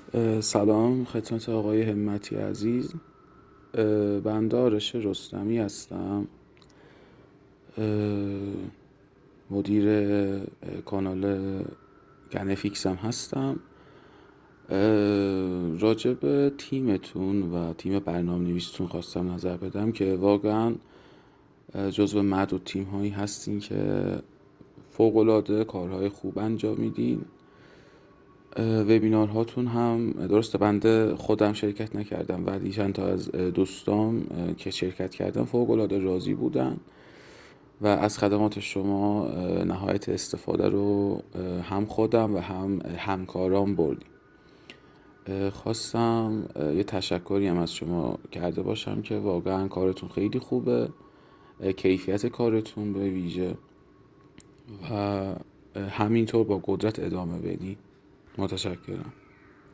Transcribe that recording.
سلام خدمت آقای همتی عزیز. بنده آرش رستمی هستم، مدیر کانال گنفیکس هم هستم. راجع به تیمتون و تیم برنامه‌نویستون خواستم نظر بدم که واقعا جزو معدود تیم هایی هستین که فوق‌العاده کارهای خوب انجام میدین. وبینارهاتون هم درسته بنده خودم شرکت نکردم ولی چند تا از دوستام که شرکت کردن فوق‌العاده راضی بودن و از خدمات شما نهایت استفاده رو هم خودم و هم همکارام بردیم. خواستم یه تشکری هم از شما کرده باشم که واقعا کارتون خیلی خوبه، کیفیت کارتون به ویژه، و همینطور با قدرت ادامه بدین. متشکرم.